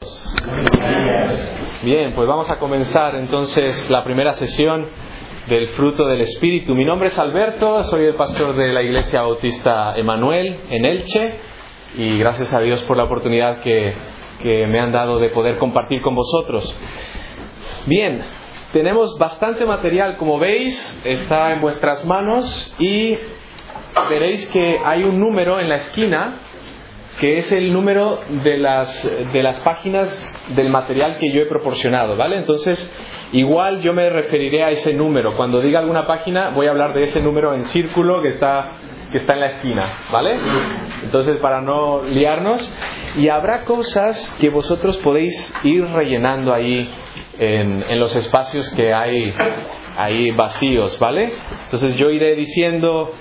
todos? Bien, pues vamos a comenzar entonces la primera sesión del fruto del Espíritu. Mi nombre es Alberto, soy el pastor de la Iglesia Bautista Emanuel en Elche y gracias a Dios por la oportunidad que me han dado de poder compartir con vosotros. Bien, tenemos bastante material, como veis, está en vuestras manos y veréis que hay un número en la esquina que es el número de las páginas del material que yo he proporcionado, ¿vale? Entonces, igual yo me referiré a ese número. Cuando diga alguna página, voy a hablar de ese número en círculo que está en la esquina, ¿vale? Entonces, para no liarnos. Y habrá cosas que vosotros podéis ir rellenando ahí en los espacios que hay ahí vacíos, ¿vale? Entonces, yo iré diciendo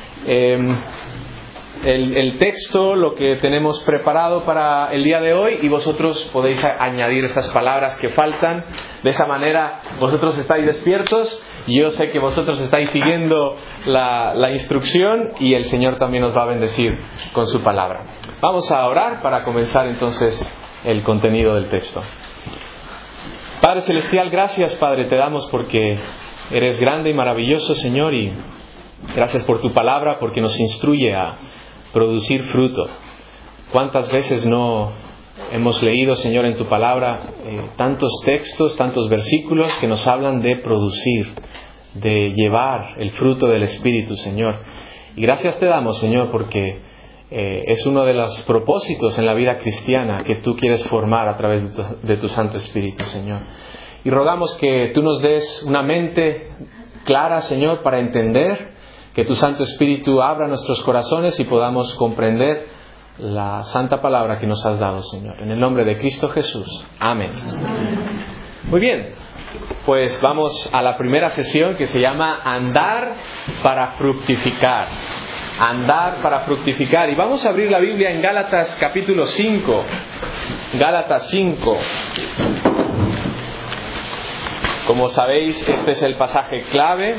el texto, lo que tenemos preparado para el día de hoy, y vosotros podéis añadir esas palabras que faltan. De esa manera vosotros estáis despiertos, y yo sé que vosotros estáis siguiendo la instrucción, y el Señor también os va a bendecir con su palabra. Vamos a orar para comenzar entonces el contenido del texto. Padre Celestial, gracias, Padre, te damos porque eres grande y maravilloso, Señor, y gracias por tu palabra, porque nos instruye a producir fruto. ¿Cuántas veces no hemos leído, Señor, en tu palabra tantos textos, tantos versículos que nos hablan de producir, de llevar el fruto del Espíritu, Señor? Y gracias te damos, Señor, porque es uno de los propósitos en la vida cristiana que tú quieres formar a través de tu Santo Espíritu, Señor. Y rogamos que tú nos des una mente clara, Señor, para entender, que tu Santo Espíritu abra nuestros corazones y podamos comprender la santa palabra que nos has dado, Señor. En el nombre de Cristo Jesús. Amén. Muy bien, pues vamos a la primera sesión que se llama Andar para fructificar. Andar para fructificar. Y vamos a abrir la Biblia en Gálatas capítulo 5. Gálatas 5. Como sabéis, este es el pasaje clave.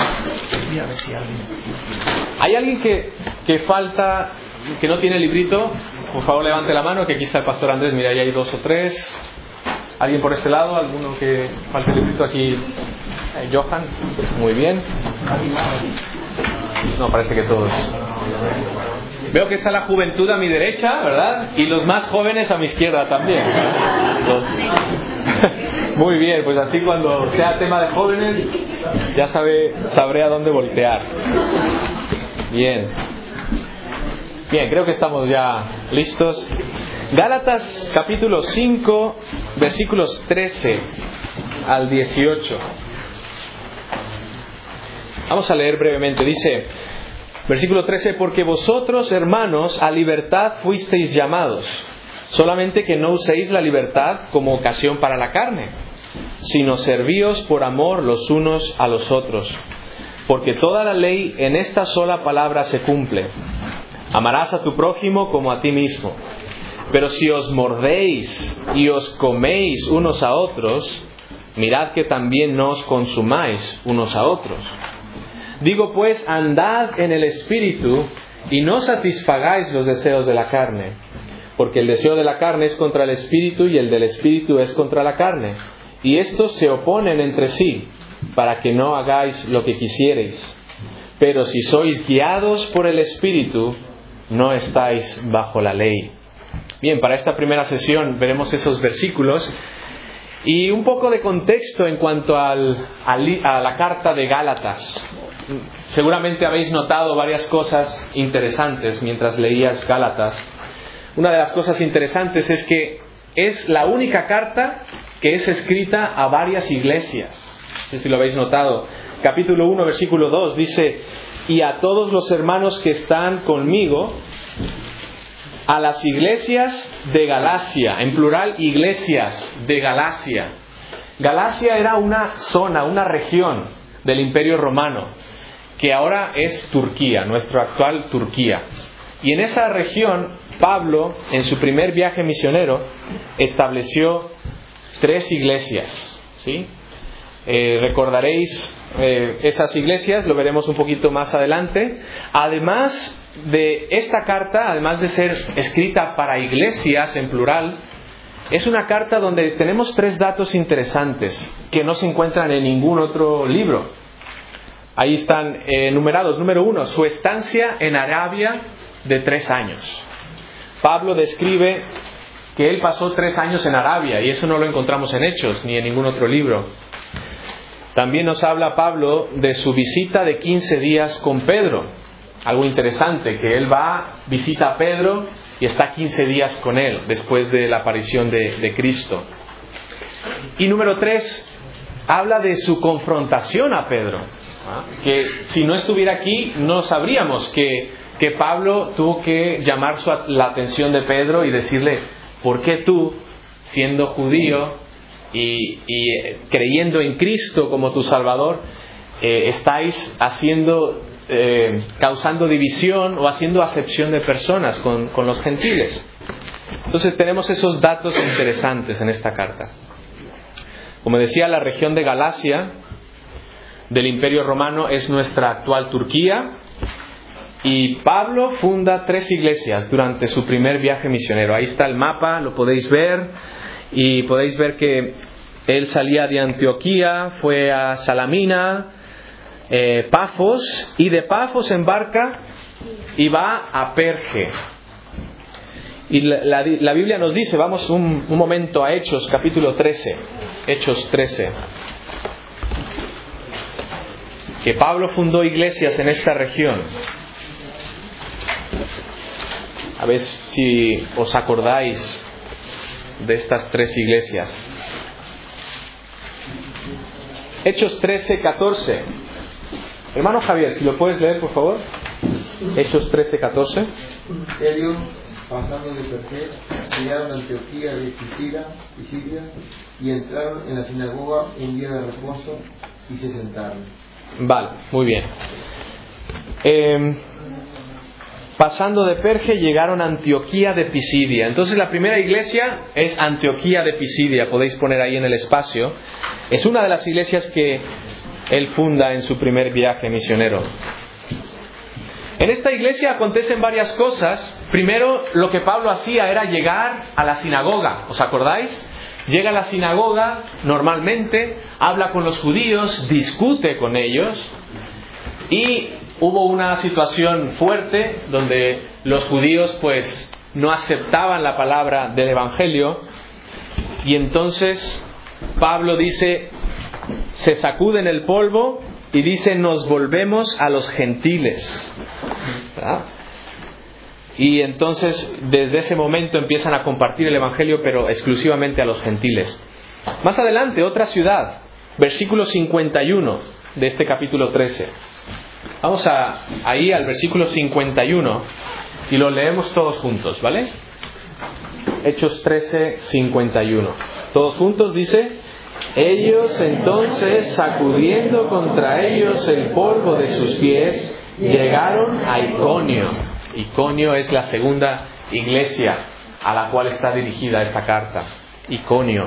¿Hay alguien que falta, que no tiene librito? Por favor, levante la mano, que aquí está el pastor Andrés. Mira, ahí hay 2 o 3. ¿Alguien por este lado? ¿Alguno que falte el librito? Aquí, Johan. Muy bien. No, parece que todos. Veo que está la juventud a mi derecha, ¿verdad? Y los más jóvenes a mi izquierda también, ¿verdad? Muy bien, pues así cuando sea tema de jóvenes ya sabré a dónde voltear. Bien, creo que estamos ya listos. Gálatas capítulo 5, versículos 13 al 18. Vamos a leer brevemente. Dice, versículo 13: porque vosotros, hermanos, a libertad fuisteis llamados, solamente que no uséis la libertad como ocasión para la carne, sino servíos por amor los unos a los otros. Porque toda la ley en esta sola palabra se cumple: amarás a tu prójimo como a ti mismo. Pero si os mordéis y os coméis unos a otros, mirad que también no os consumáis unos a otros. Digo pues, andad en el Espíritu, y no satisfagáis los deseos de la carne. Porque el deseo de la carne es contra el Espíritu, y el del Espíritu es contra la carne. Y estos se oponen entre sí, para que no hagáis lo que quisierais. Pero si sois guiados por el Espíritu, no estáis bajo la ley. Bien, para esta primera sesión veremos esos versículos y un poco de contexto en cuanto a la carta de Gálatas. Seguramente habéis notado varias cosas interesantes mientras leías Gálatas. Una de las cosas interesantes es que es la única carta que es escrita a varias iglesias. No sé si lo habéis notado. Capítulo 1, versículo 2 dice: y a todos los hermanos que están conmigo, a las iglesias de Galacia, en plural, iglesias de Galacia. Galacia era una zona, una región del Imperio Romano, que ahora es Turquía, nuestra actual Turquía. Y en esa región, Pablo, en su primer viaje misionero, estableció 3 iglesias, ¿sí? Recordaréis esas iglesias, lo veremos un poquito más adelante. Además de esta carta, además de ser escrita para iglesias en plural, es una carta donde tenemos 3 datos interesantes que no se encuentran en ningún otro libro. Ahí están enumerados. Número 1, su estancia en Arabia de 3 años. Pablo describe que él pasó 3 años en Arabia, y eso no lo encontramos en Hechos ni en ningún otro libro. También nos habla Pablo de su visita de 15 días con Pedro. Algo interesante, que él visita a Pedro y está 15 días con él después de la aparición de Cristo. Y número 3, habla de su confrontación a Pedro. Que si no estuviera aquí no sabríamos que Pablo tuvo que llamar la atención de Pedro y decirle: ¿por qué tú, siendo judío y creyendo en Cristo como tu Salvador, estáis causando división o haciendo acepción de personas con los gentiles? Entonces tenemos esos datos interesantes en esta carta. Como decía, la región de Galacia del Imperio Romano es nuestra actual Turquía, y Pablo funda 3 iglesias durante su primer viaje misionero. Ahí está el mapa, lo podéis ver, y podéis ver que él salía de Antioquía, fue a Salamina, Pafos, y de Pafos embarca y va a Perge. Y la Biblia nos dice, vamos un momento a Hechos, capítulo 13, Hechos 13, que Pablo fundó iglesias en esta región. A ver si os acordáis de estas 3 iglesias. Hechos 13, 14. Hermano Javier, si lo puedes leer, por favor. Hechos 13, 14. Ellos, pasando de Perge, llegaron a Antioquía de Pisidia y entraron en la sinagoga un día de reposo y se sentaron. Vale, muy bien. Pasando de Perge llegaron a Antioquía de Pisidia. Entonces la primera iglesia es Antioquía de Pisidia. Podéis poner ahí en el espacio. Es una de las iglesias que él funda en su primer viaje misionero. En esta iglesia acontecen varias cosas. Primero, lo que Pablo hacía era llegar a la sinagoga. ¿Os acordáis? Llega a la sinagoga normalmente, habla con los judíos, discute con ellos, y hubo una situación fuerte donde los judíos pues no aceptaban la palabra del Evangelio, y entonces Pablo dice, se sacuden el polvo y dice: nos volvemos a los gentiles. ¿Verdad? Y entonces desde ese momento empiezan a compartir el Evangelio, pero exclusivamente a los gentiles. Más adelante, otra ciudad, versículo 51 de este capítulo 13. Vamos ahí al versículo 51 y lo leemos todos juntos, ¿vale? Hechos 13, 51. Todos juntos dice: ellos entonces, sacudiendo contra ellos el polvo de sus pies, llegaron a Iconio. Iconio es la segunda iglesia a la cual está dirigida esta carta. Iconio.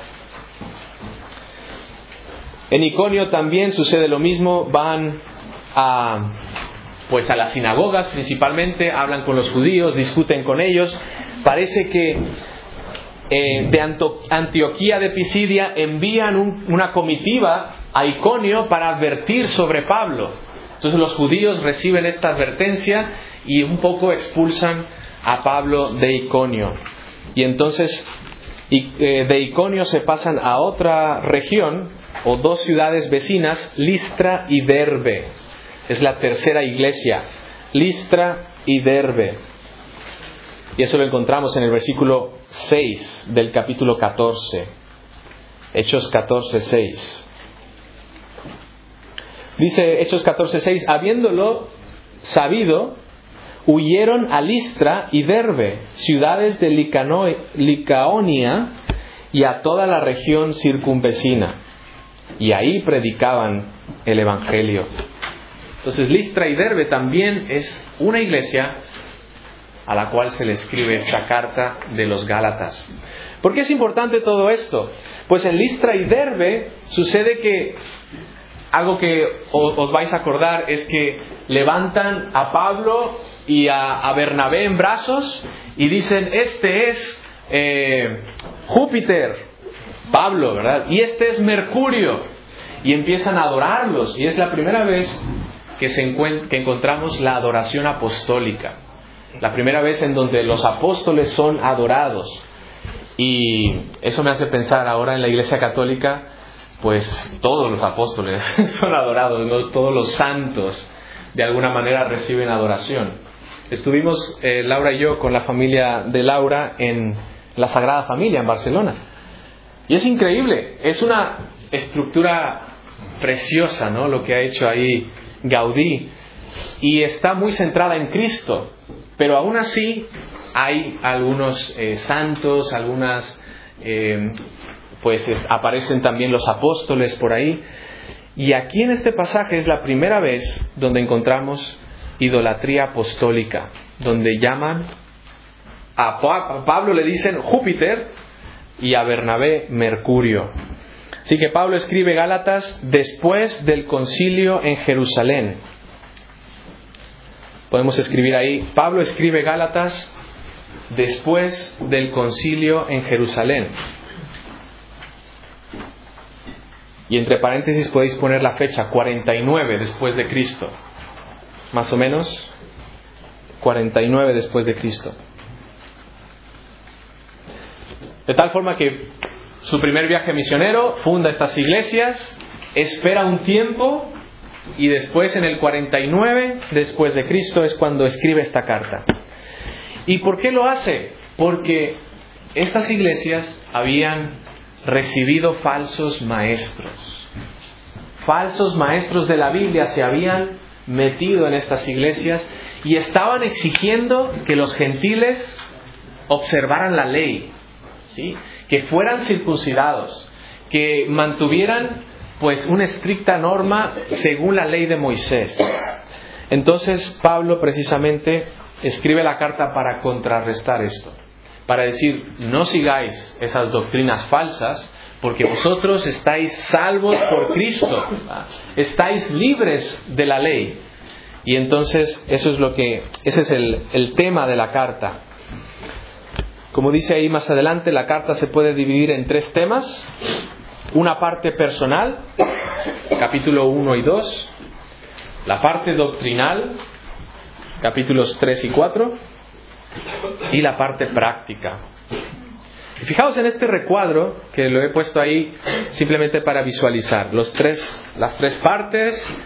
En Iconio también sucede lo mismo. Van a las sinagogas principalmente, hablan con los judíos, discuten con ellos. Parece que de Antioquía de Pisidia envían una comitiva a Iconio para advertir sobre Pablo. Entonces los judíos reciben esta advertencia y un poco expulsan a Pablo de Iconio. Y entonces de Iconio se pasan a otra región o 2 ciudades vecinas, Listra y Derbe. Es la tercera iglesia, Listra y Derbe. Y eso lo encontramos en el versículo 6 del capítulo 14. Hechos 14, 6. Dice Hechos 14, 6: habiéndolo sabido, huyeron a Listra y Derbe, ciudades de Licaonia, y a toda la región circunvecina, y ahí predicaban el Evangelio. Entonces Listra y Derbe también es una iglesia a la cual se le escribe esta carta de los Gálatas. ¿Por qué es importante todo esto? Pues en Listra y Derbe sucede que algo que os vais a acordar es que levantan a Pablo y a Bernabé en brazos y dicen: este es Júpiter, Pablo, ¿verdad? Y este es Mercurio. Y empiezan a adorarlos. Y es la primera vez que encontramos la adoración apostólica. La primera vez en donde los apóstoles son adorados. Y eso me hace pensar ahora en la Iglesia Católica, pues todos los apóstoles son adorados, ¿no? Todos los santos de alguna manera reciben adoración. Estuvimos, Laura y yo, con la familia de Laura en la Sagrada Familia en Barcelona. Y es increíble, es una estructura preciosa, ¿no? Lo que ha hecho ahí Gaudí. Y está muy centrada en Cristo. Pero aún así hay algunos santos, algunas, aparecen también los apóstoles por ahí. Y aquí en este pasaje es la primera vez donde encontramos idolatría apostólica, donde llaman a Pablo, le dicen Júpiter, y a Bernabé Mercurio. Así que Pablo escribe Gálatas después del concilio en Jerusalén. Podemos escribir ahí, Pablo escribe Gálatas después del concilio en Jerusalén. Y entre paréntesis podéis poner la fecha, 49 después de Cristo. Más o menos, 49 después de Cristo. De tal forma que su primer viaje misionero, funda estas iglesias, espera un tiempo y después en el 49 después de Cristo es cuando escribe esta carta. ¿Y por qué lo hace? Porque estas iglesias habían recibido falsos maestros. Falsos maestros de la Biblia se habían metido en estas iglesias y estaban exigiendo que los gentiles observaran la ley, ¿sí? Que fueran circuncidados, que mantuvieran pues una estricta norma según la ley de Moisés. Entonces Pablo precisamente escribe la carta para contrarrestar esto, para decir, no sigáis esas doctrinas falsas, porque vosotros estáis salvos por Cristo, estáis libres de la ley. Y entonces ese es el tema de la carta. Como dice ahí más adelante, la carta se puede dividir en 3 temas. Una parte personal, capítulo 1 y 2. La parte doctrinal, capítulos 3 y 4. Y la parte práctica. Y fijaos en este recuadro, que lo he puesto ahí simplemente para visualizar. Las tres partes.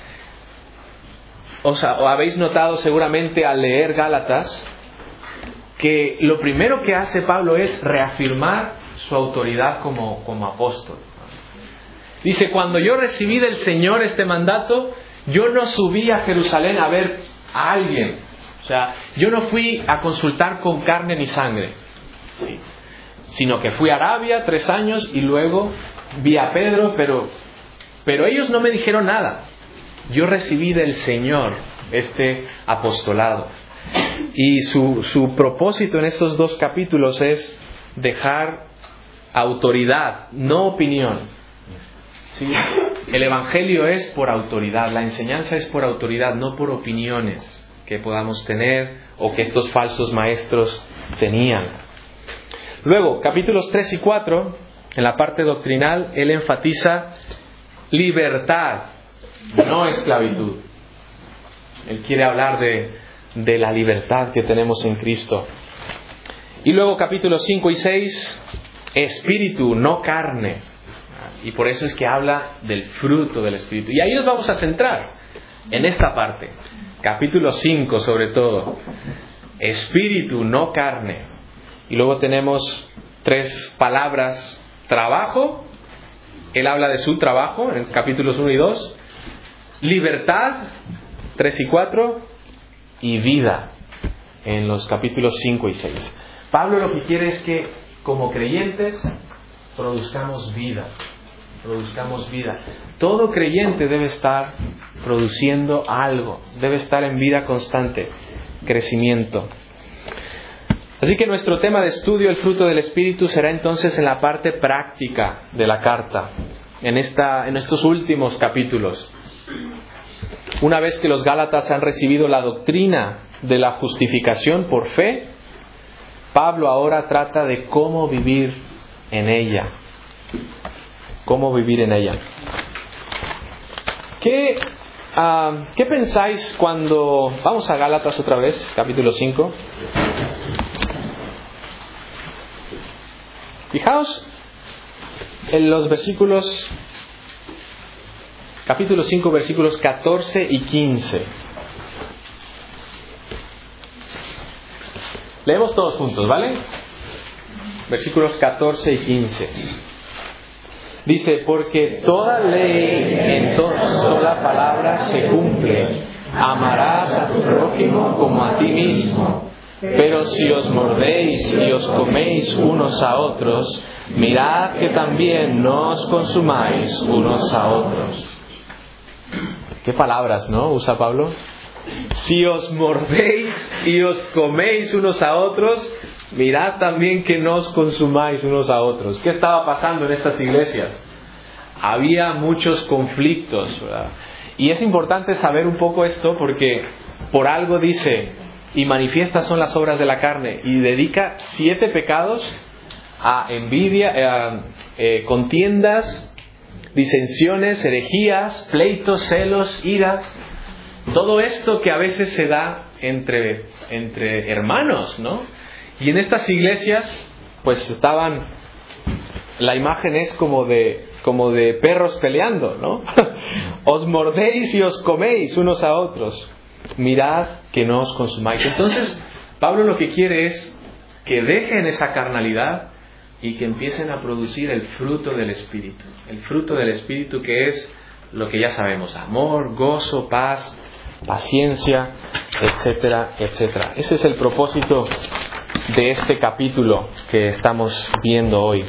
O habéis notado seguramente al leer Gálatas que lo primero que hace Pablo es reafirmar su autoridad como apóstol. Dice, cuando yo recibí del Señor este mandato, yo no subí a Jerusalén a ver a alguien. O sea, yo no fui a consultar con carne ni sangre, ¿sí? Sino que fui a Arabia 3 años y luego vi a Pedro, pero ellos no me dijeron nada. Yo recibí del Señor este apostolado. Y su propósito en estos 2 capítulos es dejar autoridad, no opinión. ¿Sí? El Evangelio es por autoridad, la enseñanza es por autoridad, no por opiniones que podamos tener o que estos falsos maestros tenían. Luego, capítulos 3 y 4, en la parte doctrinal, él enfatiza libertad, no esclavitud. Él quiere hablar de la libertad que tenemos en Cristo. Y luego capítulos 5 y 6, espíritu, no carne. Y por eso es que habla del fruto del espíritu. Y ahí nos vamos a centrar en esta parte. Capítulo 5 sobre todo. Espíritu, no carne. Y luego tenemos 3 palabras. Trabajo. Él habla de su trabajo en capítulos 1 y 2. Libertad, 3 y 4. Y vida en los capítulos 5 y 6. Pablo lo que quiere es que como creyentes produzcamos vida. Produzcamos vida. Todo creyente debe estar produciendo algo, debe estar en vida constante, crecimiento. Así que nuestro tema de estudio, el fruto del Espíritu, será entonces en la parte práctica de la carta, en estos últimos capítulos. Una vez que los Gálatas han recibido la doctrina de la justificación por fe, Pablo ahora trata de cómo vivir en ella. Cómo vivir en ella. ¿Qué pensáis cuando... Vamos a Gálatas otra vez, capítulo 5. Fijaos en los versículos, capítulo 5, versículos 14 y 15. Leemos todos juntos, ¿vale? Versículos 14 y 15. Dice, porque toda ley en sola palabra se cumple. Amarás a tu prójimo como a ti mismo. Pero si os mordéis y os coméis unos a otros, mirad que también no os consumáis unos a otros. ¿Qué palabras, no? Usa Pablo. Si os mordéis y os coméis unos a otros, mirad también que no os consumáis unos a otros. ¿Qué estaba pasando en estas iglesias? Había muchos conflictos, ¿verdad? Y es importante saber un poco esto porque por algo dice, y manifiestas son las obras de la carne, y dedica 7 pecados a envidia, contiendas, disensiones, herejías, pleitos, celos, iras. Todo esto que a veces se da entre hermanos, ¿no? Y en estas iglesias, pues estaban, la imagen es como de perros peleando, ¿no? Os mordéis y os coméis unos a otros. Mirad que no os consumáis. Entonces, Pablo lo que quiere es que dejen esa carnalidad y que empiecen a producir el fruto del Espíritu. El fruto del Espíritu, que es lo que ya sabemos: amor, gozo, paz, paciencia, etcétera, etcétera. Ese es el propósito de este capítulo que estamos viendo hoy.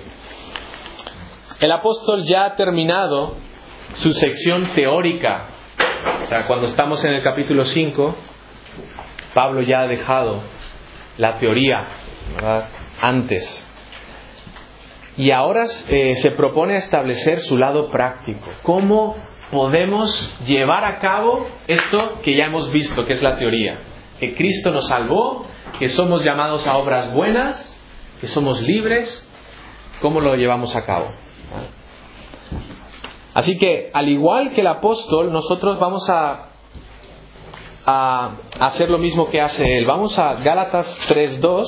El apóstol ya ha terminado su sección teórica. O sea, cuando estamos en el capítulo 5, Pablo ya ha dejado la teoría, ¿verdad?, antes. Y ahora se propone establecer su lado práctico. ¿Cómo podemos llevar a cabo esto que ya hemos visto, que es la teoría? Que Cristo nos salvó, que somos llamados a obras buenas, que somos libres. ¿Cómo lo llevamos a cabo? Así que, al igual que el apóstol, nosotros vamos a hacer lo mismo que hace él. Vamos a Gálatas 3:2.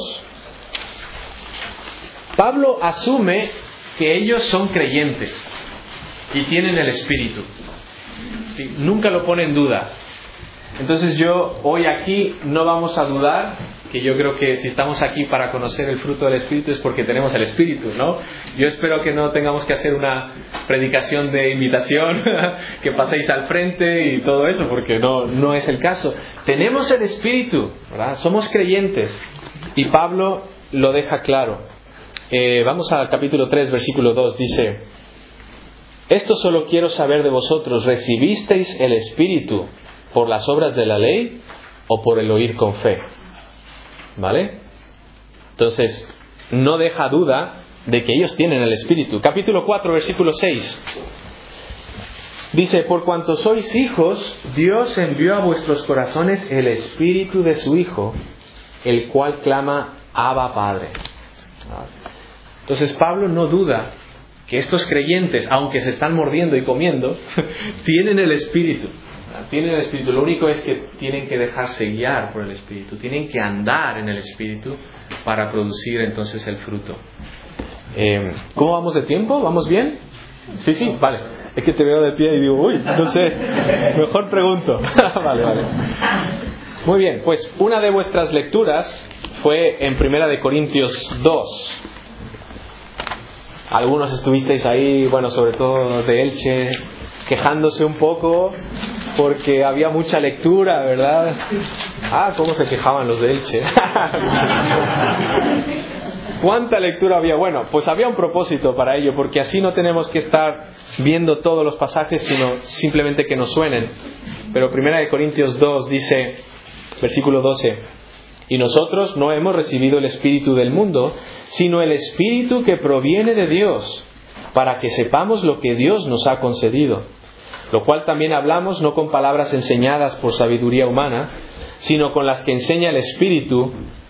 Pablo asume que ellos son creyentes y tienen el Espíritu. ¿Sí? Nunca lo pone en duda. Entonces hoy aquí no vamos a dudar, que yo creo que si estamos aquí para conocer el fruto del Espíritu es porque tenemos el Espíritu, ¿no? Yo espero que no tengamos que hacer una predicación de invitación, que paséis al frente y todo eso, porque no es el caso. Tenemos el Espíritu, ¿verdad? Somos creyentes. Y Pablo lo deja claro. Vamos al capítulo 3, versículo 2, dice: esto solo quiero saber de vosotros, ¿recibisteis el Espíritu por las obras de la ley o por el oír con fe? ¿Vale? Entonces, no deja duda de que ellos tienen el Espíritu. Capítulo 4, versículo 6. Dice: por cuanto sois hijos, Dios envió a vuestros corazones el Espíritu de su Hijo, el cual clama: Abba, Padre. Entonces, Pablo no duda que estos creyentes, aunque se están mordiendo y comiendo, tienen el Espíritu. Tienen el Espíritu. Lo único es que tienen que dejarse guiar por el Espíritu. Tienen que andar en el Espíritu para producir entonces el fruto. ¿Cómo vamos de tiempo? ¿Vamos bien? Sí, vale. Es que te veo de pie y digo, uy, no sé, mejor pregunto. Vale. Muy bien, pues una de vuestras lecturas fue en 1 de Corintios 2. Algunos estuvisteis ahí, bueno, sobre todo de Elche, quejándose un poco porque había mucha lectura, ¿verdad? Cómo se quejaban los de Elche. ¿Cuánta lectura había? Bueno, pues había un propósito para ello, porque así no tenemos que estar viendo todos los pasajes, sino simplemente que nos suenen. Pero 1 de Corintios 2 dice, versículo 12: y nosotros no hemos recibido el Espíritu del mundo, sino el Espíritu que proviene de Dios, para que sepamos lo que Dios nos ha concedido. Lo cual también hablamos no con palabras enseñadas por sabiduría humana, sino con las que enseña el Espíritu,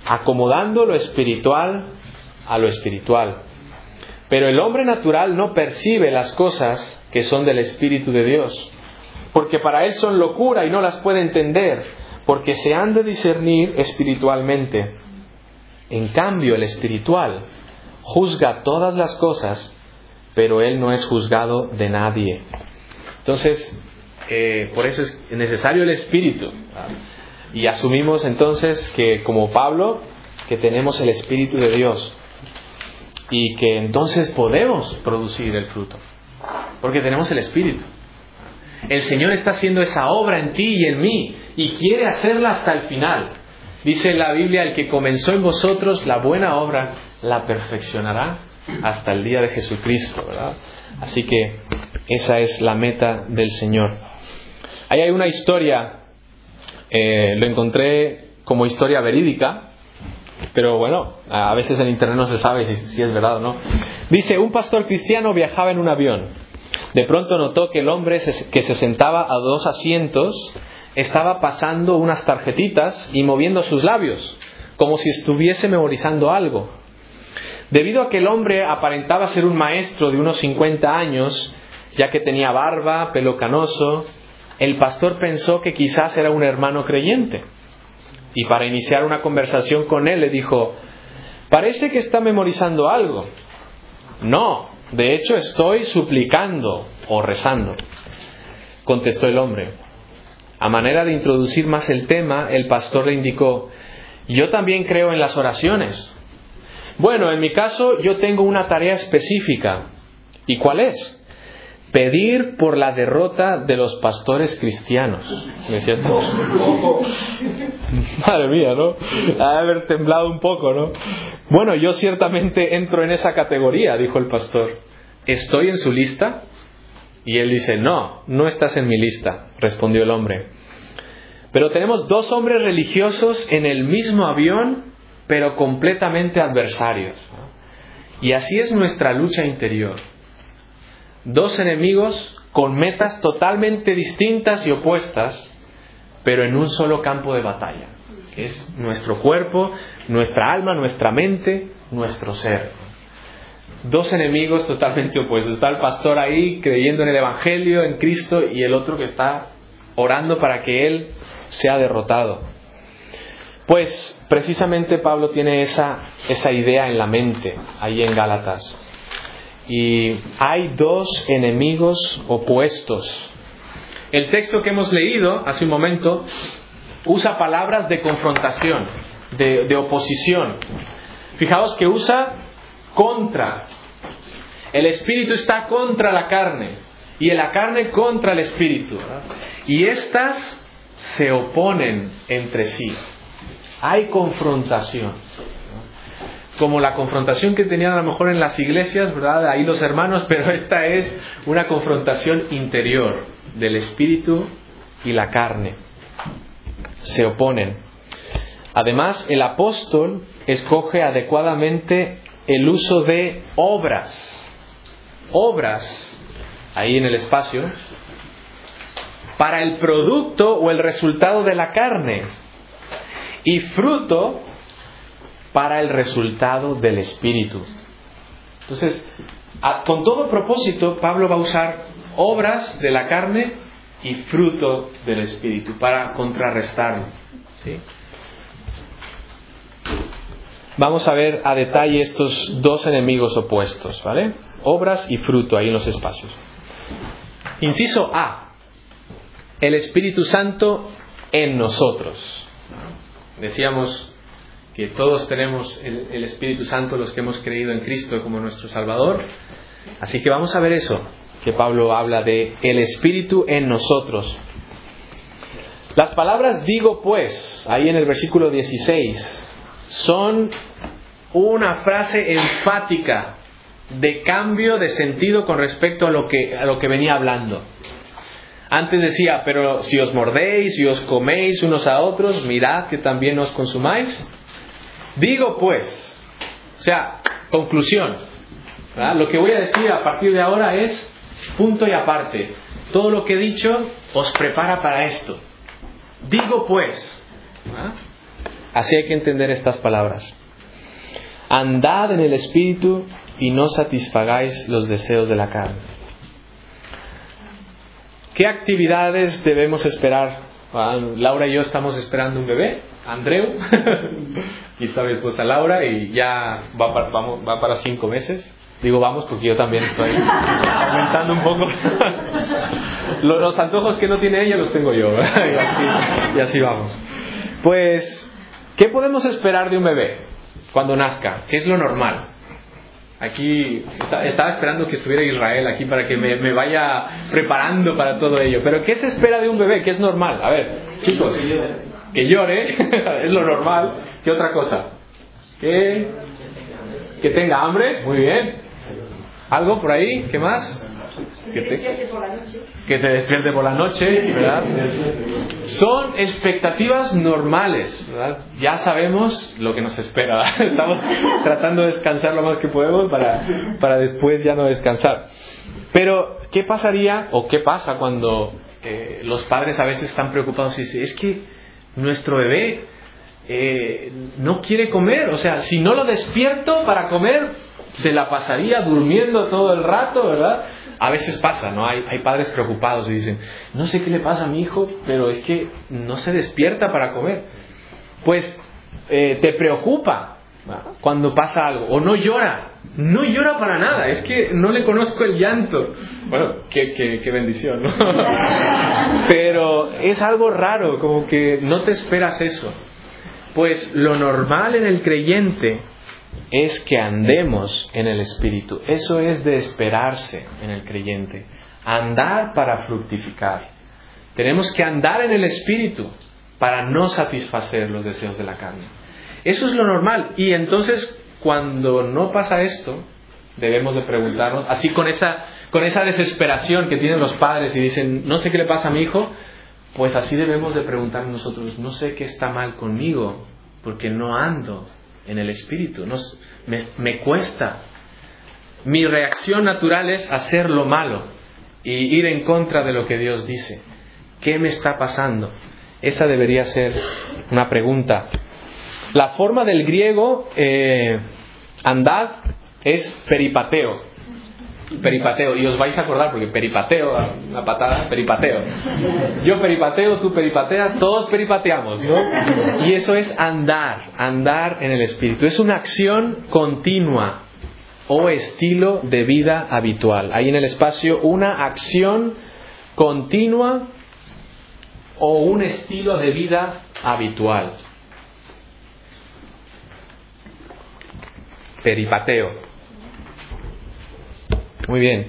acomodando lo espiritual a lo espiritual. Pero el hombre natural no percibe las cosas que son del Espíritu de Dios, porque para él son locura y no las puede entender, porque se han de discernir espiritualmente. En cambio, el espiritual juzga todas las cosas, pero él no es juzgado de nadie. Entonces, por eso es necesario el Espíritu. Y asumimos entonces que, como Pablo, que tenemos el Espíritu de Dios y que entonces podemos producir el fruto, porque tenemos el Espíritu. El Señor está haciendo esa obra en ti y en mí y quiere hacerla hasta el final. Dice la Biblia: el que comenzó en vosotros la buena obra la perfeccionará hasta el día de Jesucristo, ¿verdad? Así que esa es la meta del Señor. Ahí hay una historia, lo encontré como historia verídica, pero bueno, a veces en internet no se sabe si es verdad o no. Dice: un pastor cristiano viajaba en un avión. De pronto notó que el hombre que se sentaba a 2 asientos estaba pasando unas tarjetitas y moviendo sus labios, como si estuviese memorizando algo. Debido a que el hombre aparentaba ser un maestro de unos 50 años, ya que tenía barba, pelo canoso, el pastor pensó que quizás era un hermano creyente. Y para iniciar una conversación con él le dijo: parece que está memorizando algo. No, de hecho estoy suplicando o rezando, contestó el hombre. A manera de introducir más el tema, el pastor le indicó: yo también creo en las oraciones. Bueno, en mi caso yo tengo una tarea específica. ¿Y cuál es? Pedir por la derrota de los pastores cristianos. ¿Me es cierto? Madre mía, ¿no? Ha de haber temblado un poco, ¿no? Bueno, yo ciertamente entro en esa categoría, dijo el pastor. ¿Estoy en su lista? Y él dice: no, no estás en mi lista, respondió el hombre. Pero tenemos 2 hombres religiosos en el mismo avión, pero completamente adversarios. Y así es nuestra lucha interior. 2 enemigos con metas totalmente distintas y opuestas, pero en un solo campo de batalla, que es nuestro cuerpo, nuestra alma, nuestra mente, nuestro ser. 2 enemigos totalmente opuestos. Está el pastor ahí creyendo en el Evangelio, en Cristo, y el otro que está orando para que él sea derrotado. Pues precisamente Pablo tiene esa idea en la mente, ahí en Gálatas. Y hay 2 enemigos opuestos. El texto que hemos leído hace un momento usa palabras de confrontación, de oposición. Fijaos que usa contra. El espíritu está contra la carne y la carne contra el espíritu, ¿verdad? Y estas se oponen entre sí. Hay confrontación, como la confrontación que tenían a lo mejor en las iglesias, ¿verdad? Ahí los hermanos, pero esta es una confrontación interior del espíritu y la carne. Se oponen. Además, el apóstol escoge adecuadamente el uso de obras, ahí en el espacio, para el producto o el resultado de la carne, y fruto para el resultado del espíritu. Entonces, con todo propósito, Pablo va a usar obras de la carne y fruto del espíritu para contrarrestarlo, ¿sí? Vamos a ver a detalle estos 2 enemigos opuestos, ¿vale? Obras y fruto ahí en los espacios. Inciso A: el Espíritu Santo en nosotros. Decíamos que todos tenemos el Espíritu Santo, los que hemos creído en Cristo como nuestro Salvador. Así que vamos a ver eso, que Pablo habla de el Espíritu en nosotros. Las palabras "digo pues", ahí en el versículo 16, son una frase enfática de cambio de sentido con respecto a lo que venía hablando. Antes decía: pero si os mordéis y os coméis unos a otros, mirad que también os consumáis. Digo pues, o sea, conclusión, ¿verdad? Lo que voy a decir a partir de ahora es punto y aparte. Todo lo que he dicho os prepara para esto. Digo pues, ¿verdad? Así hay que entender estas palabras. Andad en el Espíritu y no satisfagáis los deseos de la carne. ¿Qué actividades debemos esperar? Laura y yo estamos esperando un bebé, Andreu, y está mi esposa Laura, y ya va para 5 meses. Digo vamos porque yo también estoy aumentando un poco. Los antojos que no tiene ella los tengo yo, y así vamos. Pues, ¿qué podemos esperar de un bebé cuando nazca? ¿Qué es lo normal? Aquí estaba esperando que estuviera Israel aquí para que me vaya preparando para todo ello. Pero ¿qué se espera de un bebé? ¿Qué es normal? A ver, chicos, que llore, es lo normal. ¿Qué otra cosa? Que tenga hambre, muy bien. ¿Algo por ahí? ¿Qué más? Que te despierte por la noche, ¿verdad? Son expectativas normales, ¿verdad? Ya sabemos lo que nos espera, ¿verdad? Estamos tratando de descansar lo más que podemos para después ya no descansar. Pero, ¿qué pasaría o qué pasa cuando los padres a veces están preocupados y dicen, es que nuestro bebé no quiere comer? O sea, si no lo despierto para comer, se la pasaría durmiendo todo el rato, ¿verdad? A veces pasa, ¿no? Hay padres preocupados y dicen, no sé qué le pasa a mi hijo, pero es que no se despierta para comer. Pues te preocupa, ¿no? Cuando pasa algo, o no llora para nada, es que no le conozco el llanto. Bueno, qué bendición, ¿no? Pero es algo raro, como que no te esperas eso. Pues lo normal en el creyente es que andemos en el Espíritu. Eso es de esperarse en el creyente. Andar para fructificar. Tenemos que andar en el Espíritu para no satisfacer los deseos de la carne. Eso es lo normal. Y entonces, cuando no pasa esto, debemos de preguntarnos, así con esa desesperación que tienen los padres y dicen, no sé qué le pasa a mi hijo, pues así debemos de preguntarnos nosotros, no sé qué está mal conmigo, porque no ando en el Espíritu, me cuesta. Mi reacción natural es hacer lo malo y ir en contra de lo que Dios dice. ¿Qué me está pasando? Esa debería ser una pregunta. La forma del griego andad es peripateo. Peripateo, y os vais a acordar porque peripateo, una patada, peripateo. Yo peripateo, tú peripateas, todos peripateamos, ¿no? Y eso es andar en el Espíritu. Es una acción continua o estilo de vida habitual. Ahí en el espacio, una acción continua o un estilo de vida habitual. Peripateo. Muy bien.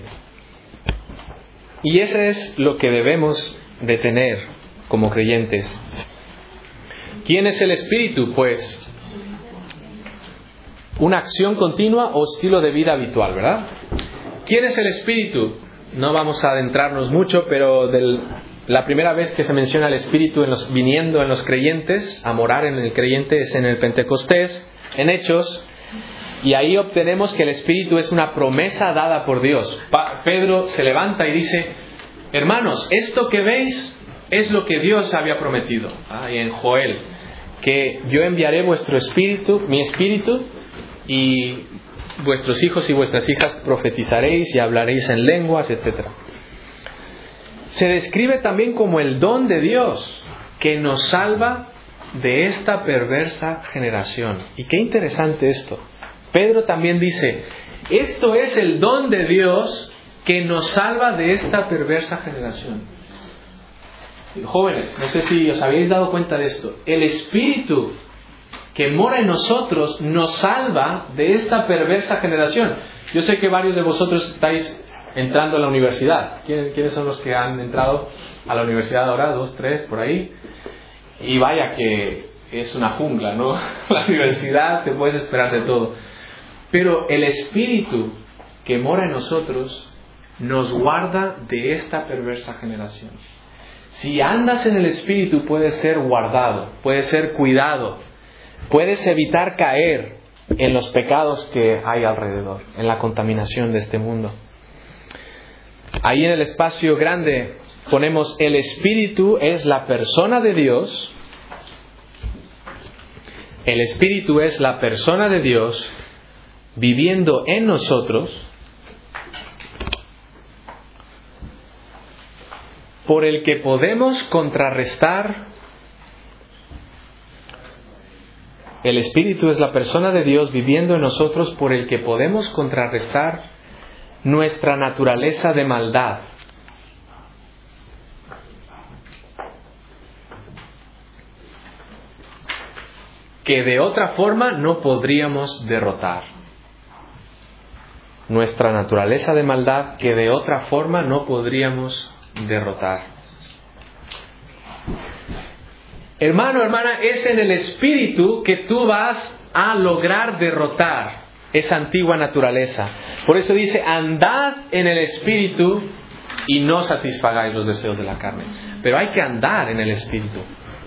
Y eso es lo que debemos de tener como creyentes. ¿Quién es el Espíritu? Pues una acción continua o estilo de vida habitual, ¿verdad? ¿Quién es el Espíritu? No vamos a adentrarnos mucho, pero la primera vez que se menciona el Espíritu viniendo en los creyentes, a morar en el creyente, es en el Pentecostés, en Hechos. Y ahí obtenemos que el Espíritu es una promesa dada por Dios. Pedro se levanta y dice, hermanos, esto que veis es lo que Dios había prometido. Y en Joel, que yo enviaré vuestro espíritu, mi espíritu, y vuestros hijos y vuestras hijas profetizaréis y hablaréis en lenguas, etc. Se describe también como el don de Dios que nos salva de esta perversa generación. Y qué interesante esto. Pedro también dice, esto es el don de Dios que nos salva de esta perversa generación. Jóvenes, no sé si os habéis dado cuenta de esto. El Espíritu que mora en nosotros nos salva de esta perversa generación. Yo sé que varios de vosotros estáis entrando a la universidad. ¿Quiénes son los que han entrado a la universidad ahora? 2, 3, por ahí. Y vaya que es una jungla, ¿no? La universidad, te puedes esperar de todo. Pero el Espíritu que mora en nosotros nos guarda de esta perversa generación. Si andas en el Espíritu, puedes ser guardado, puedes ser cuidado, puedes evitar caer en los pecados que hay alrededor, en la contaminación de este mundo. Ahí en el espacio grande ponemos el Espíritu es la persona de Dios El Espíritu es la persona de Dios viviendo en nosotros, por el que podemos contrarrestar. El Espíritu es la persona de Dios viviendo en nosotros, por el que podemos contrarrestar nuestra naturaleza de maldad. Que de otra forma no podríamos derrotar. Nuestra naturaleza de maldad que de otra forma no podríamos derrotar. Hermano, hermana, es en el Espíritu que tú vas a lograr derrotar esa antigua naturaleza. Por eso dice, andad en el Espíritu y no satisfagáis los deseos de la carne. Pero hay que andar en el Espíritu.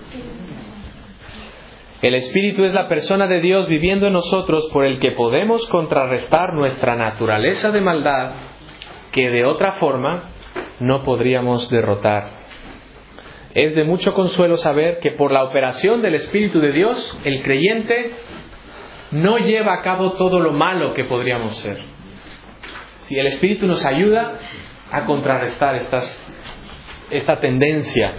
El Espíritu es la persona de Dios viviendo en nosotros, por el que podemos contrarrestar nuestra naturaleza de maldad que de otra forma no podríamos derrotar. Es de mucho consuelo saber que por la operación del Espíritu de Dios, el creyente no lleva a cabo todo lo malo que podríamos ser. Si el Espíritu nos ayuda a contrarrestar esta tendencia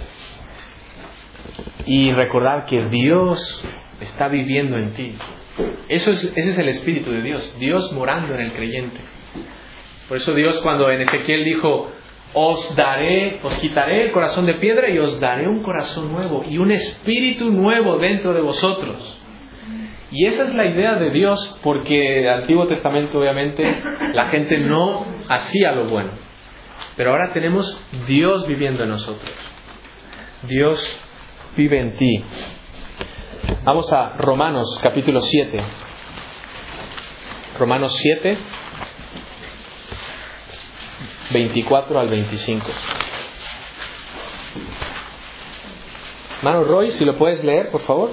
y recordar que Dios está viviendo en ti. Ese es el Espíritu de Dios, Dios morando en el creyente. Por eso Dios, cuando en Ezequiel dijo, os quitaré el corazón de piedra y os daré un corazón nuevo y un espíritu nuevo dentro de vosotros. Y esa es la idea de Dios, porque en el Antiguo Testamento obviamente la gente no hacía lo bueno, pero ahora tenemos Dios viviendo en nosotros. Dios vive en ti. Vamos a Romanos capítulo 7. Romanos 7, 24 al 25. Hermano Roy, si lo puedes leer, por favor.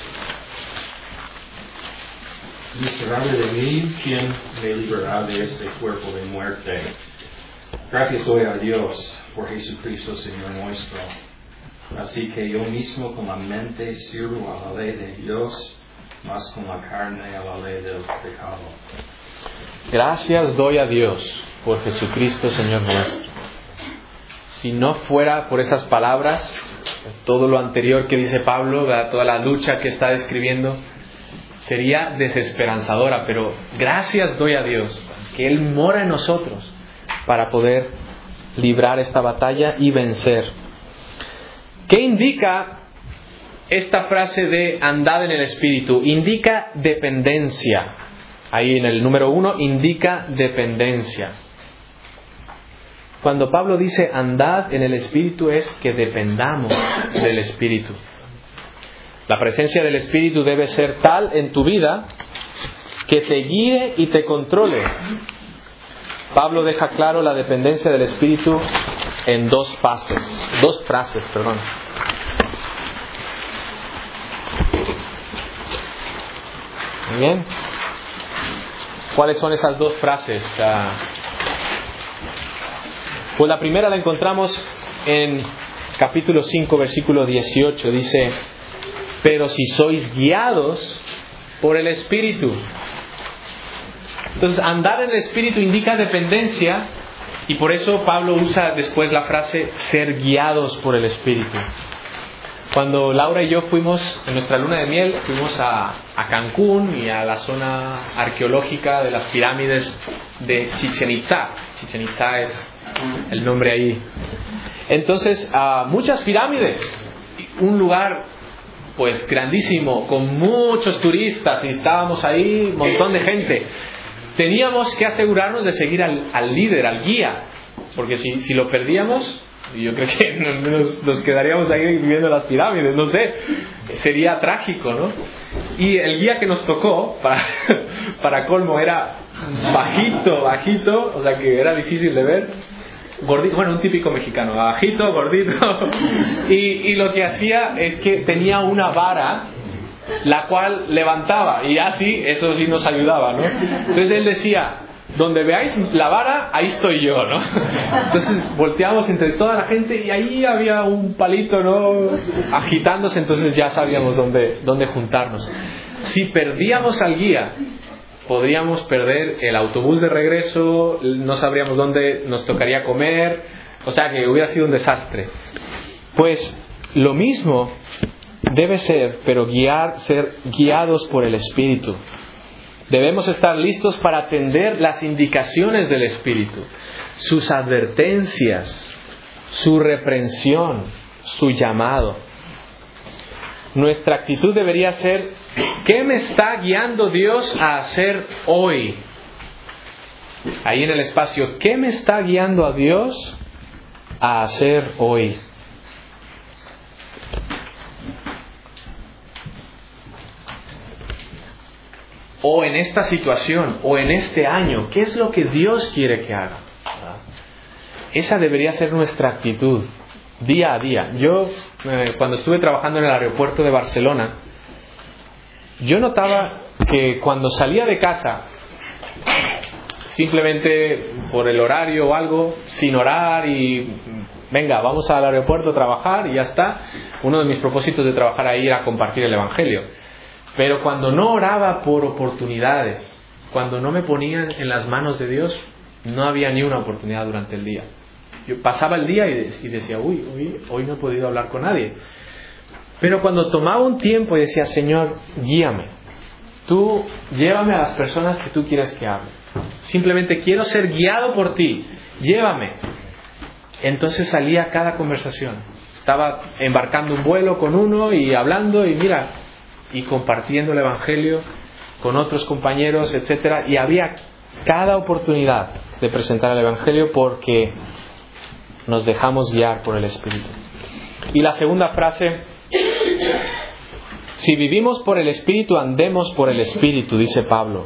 Miserable de mí, ¿quién me librará de este cuerpo de muerte? Gracias doy a Dios por Jesucristo, Señor nuestro. Así que yo mismo con la mente sirvo a la ley de Dios, más con la carne a la ley del pecado. Gracias doy a Dios por Jesucristo, Señor nuestro. Si no fuera por esas palabras, todo lo anterior que dice Pablo, ¿verdad? Toda la lucha que está describiendo, sería desesperanzadora. Pero gracias doy a Dios que Él mora en nosotros para poder librar esta batalla y vencer. ¿Qué indica esta frase de andad en el Espíritu? Indica dependencia. Ahí en el número 1 indica dependencia. Cuando Pablo dice andad en el Espíritu es que dependamos del Espíritu. La presencia del Espíritu debe ser tal en tu vida que te guíe y te controle. Pablo deja claro la dependencia del Espíritu en dos frases. Muy bien. ¿Cuáles son esas dos frases? Pues la primera la encontramos en capítulo 5, versículo 18. Dice, pero si sois guiados por el Espíritu. Entonces, andar en el Espíritu indica dependencia, y por eso Pablo usa después la frase ser guiados por el Espíritu. Cuando Laura y yo fuimos en nuestra luna de miel, fuimos a Cancún y a la zona arqueológica de las pirámides de Chichén Itzá. Chichén Itzá es el nombre ahí. Entonces, muchas pirámides, un lugar pues grandísimo, con muchos turistas, y estábamos ahí, un montón de gente. Teníamos que asegurarnos de seguir al líder, al guía, porque si lo perdíamos, yo creo que nos quedaríamos ahí viviendo las pirámides, no sé, sería trágico, ¿no? Y el guía que nos tocó, para colmo, era bajito, o sea que era difícil de ver, gordito, bueno, un típico mexicano, bajito, gordito, y lo que hacía es que tenía una vara la cual levantaba, y así, eso sí nos ayudaba, ¿no? Entonces él decía, donde veáis la vara, ahí estoy yo, ¿no? Entonces volteamos entre toda la gente y ahí había un palito, ¿no? Agitándose, entonces ya sabíamos dónde juntarnos. Si perdíamos al guía, podríamos perder el autobús de regreso, no sabríamos dónde nos tocaría comer, o sea que hubiera sido un desastre. Pues lo mismo debe ser, pero ser guiados por el Espíritu. Debemos estar listos para atender las indicaciones del Espíritu, sus advertencias, su reprensión, su llamado. Nuestra actitud debería ser: ¿qué me está guiando Dios a hacer hoy? Ahí en el espacio, ¿qué me está guiando a Dios a hacer hoy? O en esta situación, o en este año, ¿qué es lo que Dios quiere que haga? Esa debería ser nuestra actitud, día a día. Yo, cuando estuve trabajando en el aeropuerto de Barcelona, yo notaba que cuando salía de casa, simplemente por el horario o algo, sin orar y venga, vamos al aeropuerto a trabajar y ya está. Uno de mis propósitos de trabajar ahí era compartir el Evangelio. Pero cuando no oraba por oportunidades, cuando no me ponían en las manos de Dios, no había ni una oportunidad durante el día. Yo pasaba el día y decía, hoy no he podido hablar con nadie. Pero cuando tomaba un tiempo y decía, Señor, guíame, tú llévame a las personas que tú quieres que hable. Simplemente quiero ser guiado por ti, llévame. Entonces salía cada conversación. Estaba embarcando un vuelo con uno y hablando y compartiendo el Evangelio con otros compañeros, etcétera, y había cada oportunidad de presentar el Evangelio porque nos dejamos guiar por el Espíritu. Y la segunda frase: si vivimos por el Espíritu, andemos por el Espíritu, dice Pablo.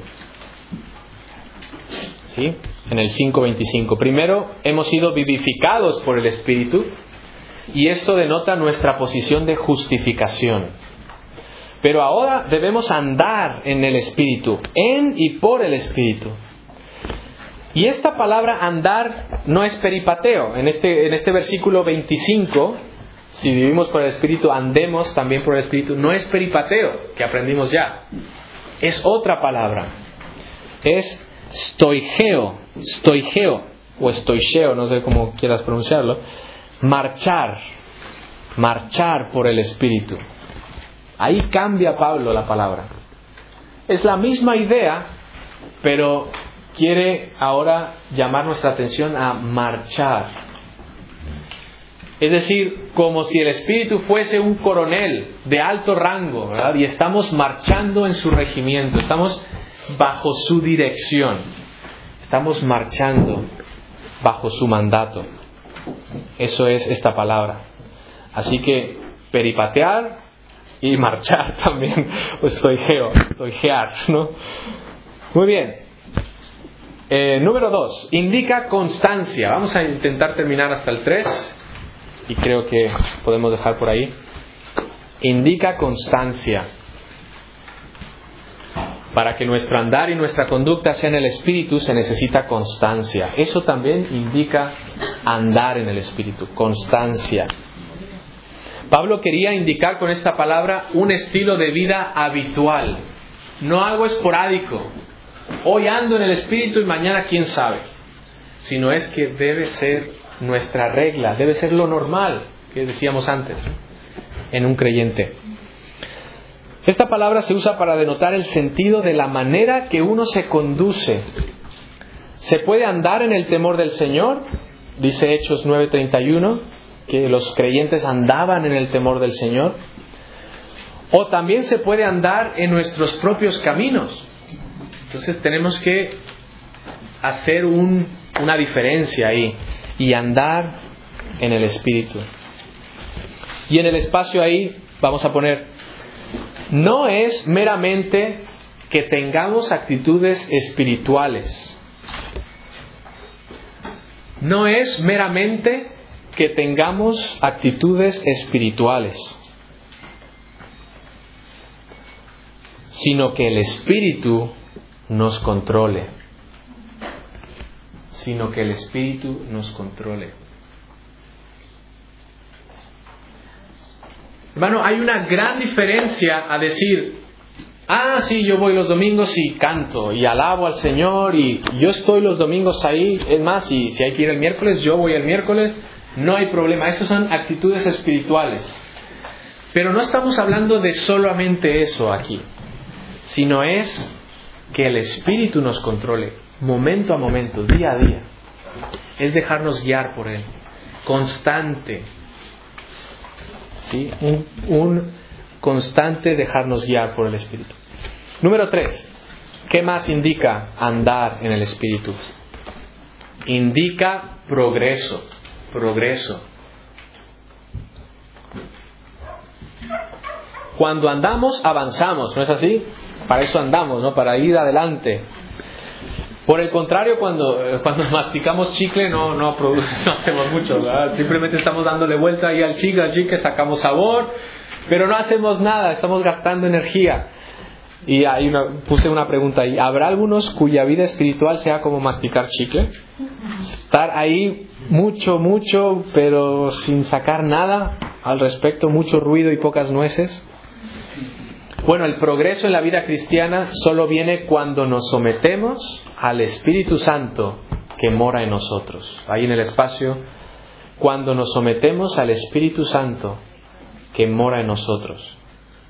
¿Sí? En el 5:25. Primero, hemos sido vivificados por el Espíritu, y esto denota nuestra posición de justificación. Pero ahora debemos andar en el Espíritu, en y por el Espíritu. Y esta palabra andar no es peripateo. En este versículo 25, si vivimos por el Espíritu, andemos también por el Espíritu. No es peripateo, que aprendimos ya. Es otra palabra. Es stoigeo o estoicheo, no sé cómo quieras pronunciarlo. Marchar por el Espíritu. Ahí cambia Pablo la palabra. Es la misma idea, pero quiere ahora llamar nuestra atención a marchar. Es decir, como si el Espíritu fuese un coronel de alto rango, ¿verdad? Y estamos marchando en su regimiento, estamos bajo su dirección, estamos marchando bajo su mandato. Eso es esta palabra. Así que peripatear y marchar también, o estoigear, ¿no? Muy bien. Número 2, indica constancia. Vamos a intentar terminar hasta el 3 y creo que podemos dejar por ahí. Indica constancia. Para que nuestro andar y nuestra conducta sea en el Espíritu se necesita constancia. Eso también indica andar en el Espíritu, constancia. Pablo quería indicar con esta palabra un estilo de vida habitual, no algo esporádico. Hoy ando en el Espíritu y mañana quién sabe. Sino es que debe ser nuestra regla, debe ser lo normal que decíamos antes, ¿no?, en un creyente. Esta palabra se usa para denotar el sentido de la manera que uno se conduce. Se puede andar en el temor del Señor, dice Hechos 9:31, que los creyentes andaban en el temor del Señor. O también se puede andar en nuestros propios caminos. Entonces tenemos que hacer una diferencia ahí y andar en el Espíritu. Y en el espacio ahí vamos a poner: no es meramente que tengamos actitudes espirituales. No es meramente que tengamos actitudes espirituales, sino que el Espíritu nos controle. Sino que el Espíritu nos controle. Hermano, hay una gran diferencia a decir: Ah, sí, yo voy los domingos y canto y alabo al Señor y yo estoy los domingos ahí. Es más, y si hay que ir el miércoles, yo voy el miércoles. No hay problema. Esas son actitudes espirituales. Pero no estamos hablando de solamente eso aquí, sino es que el Espíritu nos controle momento a momento, día a día. Es dejarnos guiar por Él, constante. ¿Sí? Un constante dejarnos guiar por el Espíritu. Número 3. ¿Qué más indica andar en el Espíritu? Indica progreso. Progreso. Cuando andamos, avanzamos, ¿no es así? Para eso andamos, ¿no? Para ir adelante. Por el contrario, cuando masticamos chicle no hacemos mucho, ¿verdad? Simplemente estamos dándole vuelta ahí al chicle, sacamos sabor, pero no hacemos nada, estamos gastando energía. Y ahí puse una pregunta ahí: ¿habrá algunos cuya vida espiritual sea como masticar chicle? Estar ahí mucho, pero sin sacar nada al respecto, mucho ruido y pocas nueces. Bueno, el progreso en la vida cristiana solo viene cuando nos sometemos al Espíritu Santo que mora en nosotros. Ahí en el espacio, cuando nos sometemos al Espíritu Santo que mora en nosotros.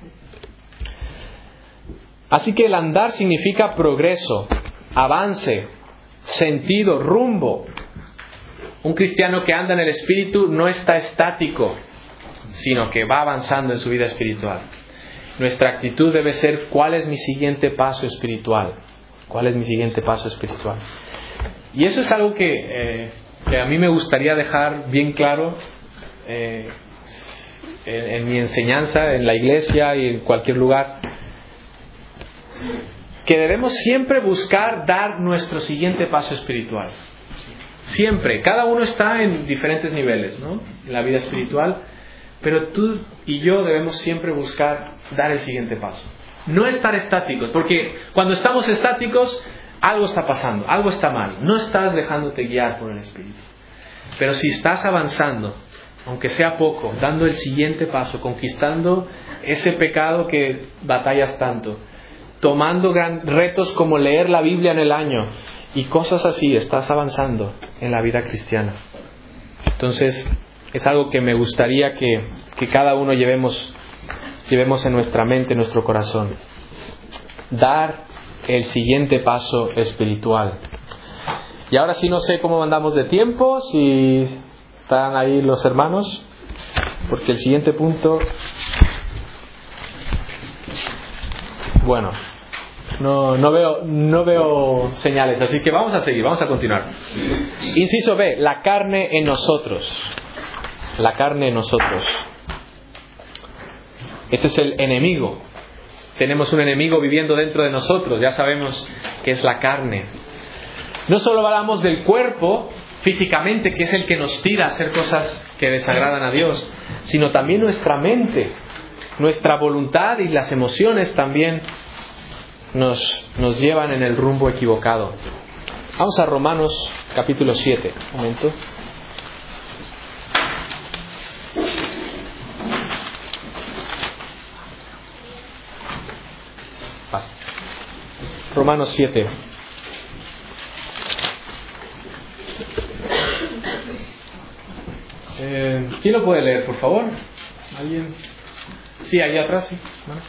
Así que el andar significa progreso, avance, sentido, rumbo. Un cristiano que anda en el Espíritu no está estático, sino que va avanzando en su vida espiritual. Nuestra actitud debe ser: ¿cuál es mi siguiente paso espiritual? ¿Cuál es mi siguiente paso espiritual? Y eso es algo que a mí me gustaría dejar bien claro en mi enseñanza, en la iglesia y en cualquier lugar. Que debemos siempre buscar dar nuestro siguiente paso espiritual. Siempre. Cada uno está en diferentes niveles, ¿no? En la vida espiritual. Pero tú y yo debemos siempre buscar dar el siguiente paso. No estar estáticos, porque cuando estamos estáticos, algo está pasando, algo está mal. No estás dejándote guiar por el Espíritu. Pero si estás avanzando, aunque sea poco, dando el siguiente paso, conquistando ese pecado que batallas tanto, tomando retos como leer la Biblia en el año y cosas así, estás avanzando en la vida cristiana. Entonces, es algo que me gustaría que cada uno llevemos en nuestra mente, en nuestro corazón. Dar el siguiente paso espiritual. Y ahora sí, no sé cómo andamos de tiempo, si están ahí los hermanos, porque el siguiente punto, bueno, no veo señales, así que vamos a seguir, vamos a continuar. Inciso B, la carne en nosotros. La carne en nosotros. Este es el enemigo. Tenemos un enemigo viviendo dentro de nosotros. Ya sabemos que es la carne. No solo hablamos del cuerpo físicamente, que es el que nos tira a hacer cosas que desagradan a Dios, sino también nuestra mente, nuestra voluntad y las emociones también nos llevan en el rumbo equivocado. Vamos a Romanos capítulo 7. Un momento. Romanos 7. ¿Quién lo puede leer, por favor? ¿Alguien? Sí, allá atrás, sí. ¿No?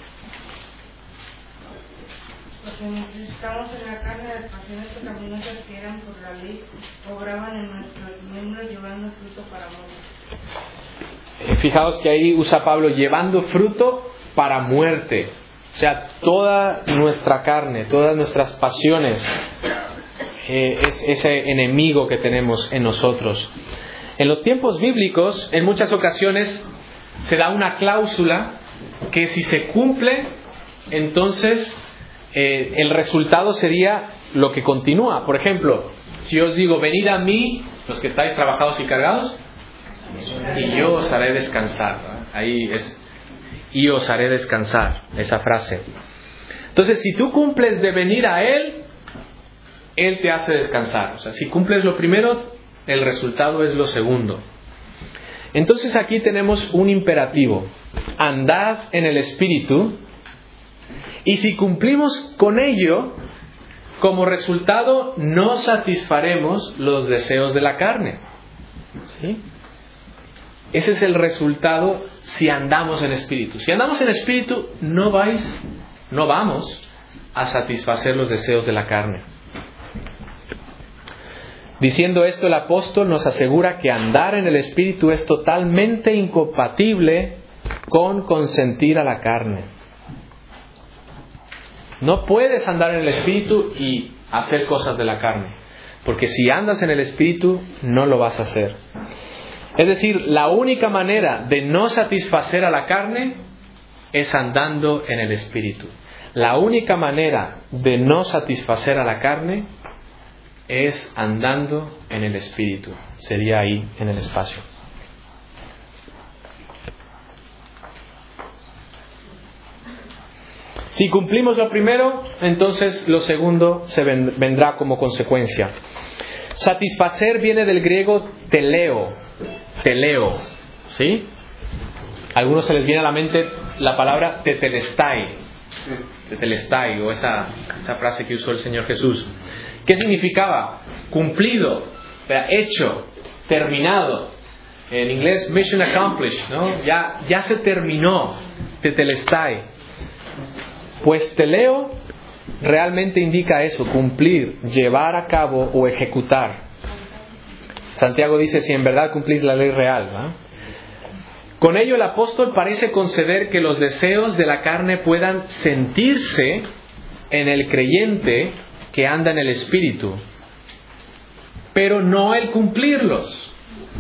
Porque necesitamos en la carne de pasiones pecaminosas que eran por la ley, obraban en nuestros miembros llevando fruto para muerte. Fijaos que ahí usa Pablo llevando fruto para muerte. O sea, toda nuestra carne, todas nuestras pasiones, es ese enemigo que tenemos en nosotros. En los tiempos bíblicos, en muchas ocasiones, se da una cláusula que si se cumple, entonces el resultado sería lo que continúa. Por ejemplo, si os digo, venid a mí, los que estáis trabajados y cargados, y yo os haré descansar. Ahí es, y os haré descansar, esa frase. Entonces, si tú cumples de venir a Él, Él te hace descansar. O sea, si cumples lo primero, el resultado es lo segundo. Entonces aquí tenemos un imperativo: andad en el Espíritu, Y si cumplimos con ello, como resultado no satisfaremos los deseos de la carne. ¿Sí? Ese es el resultado si andamos en espíritu. Si andamos en espíritu, no vamos a satisfacer los deseos de la carne. Diciendo esto, el apóstol nos asegura que andar en el espíritu es totalmente incompatible con consentir a la carne. No puedes andar en el espíritu y hacer cosas de la carne, porque si andas en el espíritu no lo vas a hacer. Es decir, la única manera de no satisfacer a la carne es andando en el espíritu. La única manera de no satisfacer a la carne es andando en el espíritu. Sería ahí en el espacio. Si cumplimos lo primero, entonces lo segundo vendrá como consecuencia. Satisfacer viene del griego teleo, ¿sí? A algunos se les viene a la mente la palabra tetelestai, o esa frase que usó el Señor Jesús. ¿Qué significaba? Cumplido, hecho, terminado. En inglés, mission accomplished, ¿no? Ya se terminó, tetelestai. Pues teleo realmente indica eso, cumplir, llevar a cabo o ejecutar. Santiago dice, si en verdad cumplís la ley real, ¿no? Con ello el apóstol parece conceder que los deseos de la carne puedan sentirse en el creyente que anda en el espíritu, pero no el cumplirlos.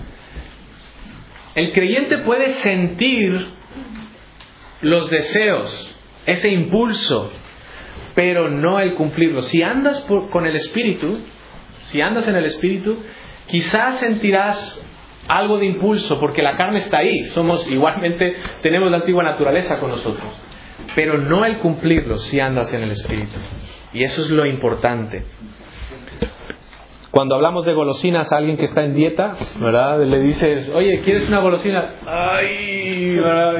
El creyente puede sentir los deseos, ese impulso, pero no el cumplirlo. Si andas con el espíritu, si andas en el espíritu, quizás sentirás algo de impulso, porque la carne está ahí. Tenemos la antigua naturaleza con nosotros, pero no el cumplirlo si andas en el espíritu. Y eso es lo importante. Cuando hablamos de golosinas a alguien que está en dieta, ¿verdad? Le dices, oye, ¿quieres una golosina? Ay,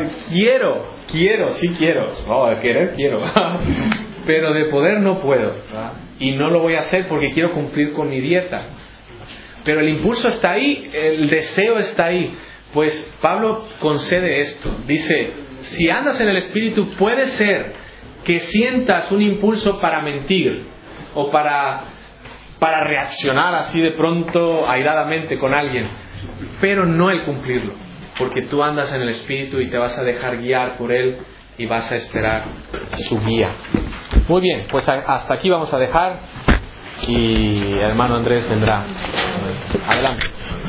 quiero. No, de querer quiero. Pero de poder no puedo, ¿verdad? Y no lo voy a hacer porque quiero cumplir con mi dieta. Pero el impulso está ahí, el deseo está ahí. Pues Pablo concede esto. Dice, si andas en el espíritu, puede ser que sientas un impulso para mentir o para reaccionar así de pronto airadamente con alguien, pero no el cumplirlo, porque tú andas en el espíritu y te vas a dejar guiar por él y vas a esperar su guía. Muy bien, pues hasta aquí vamos a dejar y el hermano Andrés vendrá. Adelante.